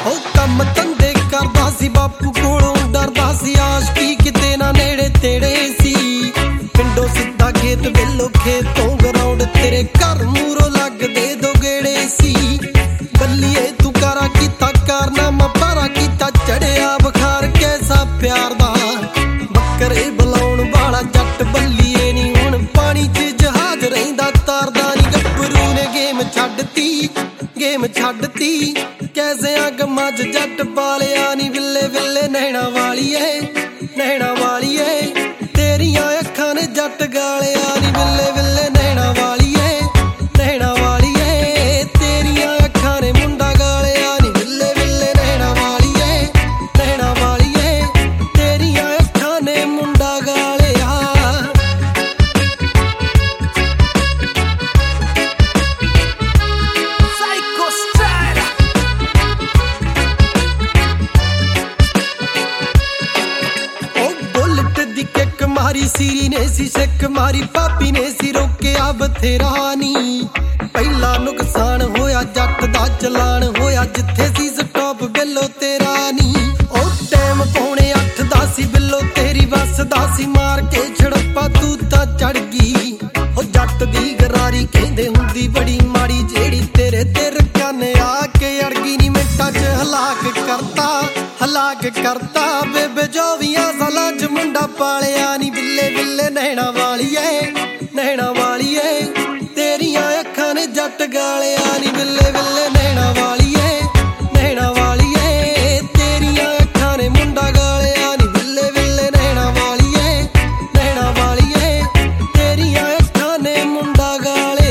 ਉਹ ਕੰਮ ਧੰਦੇ ਕਰਦਾ ਸੀ, ਬਾਪੂ ਕੋਲੋਂ ਡਰਦਾ ਸੀ, ਆਸ਼ਕੀ ਕਿਤੇ ਨਾ ਨੇੜੇ ਤੇੜੇ ਸੀ। ਪਿੰਡੋਂ ਸਿੱਧਾ ਖੇਤ ਵੇਲੋ, ਖੇਤੋਂ ਗਰਾਉਂਡ ਤੇਰੇ ਘਰ ਮੂਹਰੋਂ ਲੱਗਦੇ ਦੋ ਗੇੜੇ ਸੀ। ਬੱਲੀਏ ਤੂੰ ਕਾਰਾ ਕੀਤਾ ਕਾਰਨਾਮਾ, ਭਾਰਾ ਕੀਤਾ ਚੜਿਆ ਬੁਖਾਰ ਕੈਸਾ ਪਿਆਰ ਦਾ। ਬੱਕਰੇ ਬੁਲਾਉਣ ਵਾਲਾ ਜੱਟ ਬੱਲੀਏ ਨੀ ਹੁਣ ਪਾਣੀ 'ਚ ਜਹਾਜ਼ ਰਹਿੰਦਾ ਤਾਰਦਾ ਨੀ। ਗੱਭਰੂ ਨੇ ਗੇਮ ਛੱਡਤੀ, ਗੇਮ ਛੱਡਤੀ, ਕੈਸਿਆਂ ਗਮਾਂ 'ਚ ਜੱਟ ਪਾਲਿਆ ਨੀ। ਵਿੱਲੇ ਵਿੱਲੇ ਨੈਣਾ ਵਾਲੀਏ, ਨੈਣਾ ਵਾਲੀਏ, ਤੇਰੀਆਂ ਅੱਖਾਂ ਨੇ ਜੱਟ ਗਾਲਿਆ ਨੀ। ਵਿੱਲੇ ਵਿੱਲੇ ਨੈਣਾ ਵਾਲੀਏ, ਨੈਣਾ ਵਾਲੀਏ, ਤੇਰੀਆਂ ਅੱਖਾਂ ਨੇ ਮੁੰਡਾ ਗਾਲਿਆ ਨੀ। ਵਿੱਲੇ ਵਿੱਲੇ ਨੈਣਾ ਵਾਲੀਏ, ਨੈਣਾ ਵਾਲੀਏ, ਤੇਰੀਆਂ ਅੱਖਾਂ ਨੇ ਮੁੰਡਾ ਗਾਲਿਆ। Psycho style. ਬੁਲਟ ਦੀ ਕਿੱਕ ਮਾਰੀ, ਸੀਰੀ ਨੇ ਸੀ ਸਿੱਕ ਮਾਰੀ, ਭਾਬੀ ਨੇ ਸੀ ਰੋਕਿਆ ਬਥੇਰਾ ਨੀ। ਪਹਿਲਾ ਨੁਕਸਾਨ ਹੋਇਆ ਜੱਟ ਦਾ ਚਲਾਨ ਹੋਇਆ, ਜਿੱਥੇ ਸੀ ਸਟਾਪ ਬਿੱਲੋ ਤੇਰਾ ਨੀ। ਉਹ ਟਾਈਮ ਪੌਣੇ 8 ਦਾ ਸੀ, ਬਿੱਲੋ ਤੇਰੀ ਬੱਸ ਦਾ ਸੀ, ਮਾਰ ਕੇ ਛੜੱਪਾ ਤੂੰ ਤਾਂ ਚੜ ਗਈ। ਉਹ ਜੱਟ ਦੀ ਗਰਾਰੀ ਕਹਿੰਦੇ ਹੁੰਦੀ ਬੜੀ ਮਾੜੀ, ਜਿਹੜੀ ਤੇਰੇ ਤੇ ਰਕਾਨੇ ਆ ਕੇ ਅੜ ਗਈ ਨੀ। ਮਿੰਟਾਂ 'ਚ ਹਲਾਕ ਕਰਤਾ, ਹਲਾਕ ਕਰਤਾ, ਬੇਬੇ 24 ਸਾਲਾਂ 'ਚ ਮੁੰਡਾ ਪਾਲਿਆ ਨੀ। ਵਿੱਲੇ ਵਿੱਲੇ ਨੈਣਾ ਵਾਲੀਏ, ਨੈਣਾ ਵਾਲੀਏ, ਤੇਰੀਆਂ ਅੱਖਾਂ ਨੇ ਜੱਟ ਗਾਲਿਆ ਨੀ। ਵਿੱਲੇ ਵਿੱਲੇ ਨੈਣਾ ਵਾਲੀਏ, ਨੈਣਾ ਵਾਲੀਏ, ਤੇਰੀਆਂ ਅੱਖਾਂ ਨੇ ਮੁੰਡਾ ਗਾਲਿਆ ਨੀ। ਵਿੱਲੇ ਵਿੱਲੇ ਨੈਣਾ ਵਾਲੀਏ, ਨੈਣਾ ਵਾਲੀਏ, ਤੇਰੀਆਂ ਅੱਖਾਂ ਨੇ ਮੁੰਡਾ ਗਾਲਿਆ।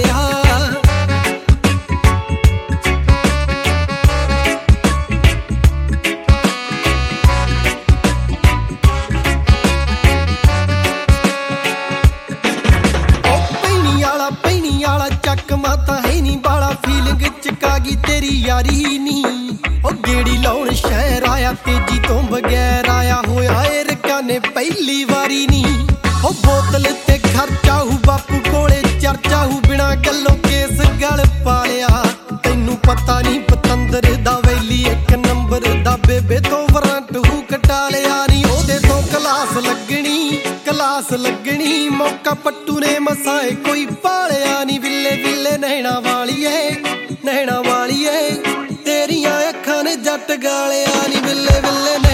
ਚੱਕ ਮਾਤਾ ਹੈ ਨੀ ਬਾਲਾ, ਫੀਲਿੰਗ ਚਕਾ ਗਈ ਤੇਰੀ ਯਾਰੀ ਨੀ। ਉਹ ਗੇੜੀ ਲਾਉਣ ਸ਼ਹਿਰ ਆਇਆ, ਤੇਜੀ ਤੋਂ ਬਗੈਰ ਆਇਆ ਹੋਇਆ ਏ ਰਕਾਨੇ ਪਹਿਲੀ ਵਾਰੀ ਨੀ। ਉਹ ਬੋਤਲ ਤੇ ਖਰਚਾ ਹੂ, ਬਾਪੂ ਕੋਲੇ ਚਰਚਾ ਹੂ, ਬਿਨਾ ਗੱਲੋਂ ਕੇਸ ਗਲ ਪਾਲਿਆ। ਤੈਨੂੰ ਪਤਾ ਨੀ ਪਤੰਦਰ ਦਾ ਵੈਲੀ ਇੱਕ ਨੰਬਰ ਦਾ, ਬੇਬੇ ਤੋਂ ਵਾਰੰਟ ਹੂ ਕਟਾ ਲਿਆ ਨੀ। ਉਹਦੇ ਤੋਂ ਕਲਾਸ ਲੱਗਣੀ, ਕਲਾਸ ਲੱਗਣੀ, ਮੌਕਾ ਪੱਟੂ ਨੇ ਮਸਾਏ ਕੋਈ ਪਾਲਿਆ ਨੀ। ਵਿੱਲੇ ਵਿੱਲੇ ਨੈਣਾ ਵਾਲੀਏ, ਨੈਣਾ ਵਾਲੀਏ, ਤੇਰੀਆਂ ਅੱਖਾਂ ਨੇ ਜੱਟ ਗਾਲਿਆ ਨੀ। ਵਿੱਲੇ ਵਿੱਲੇ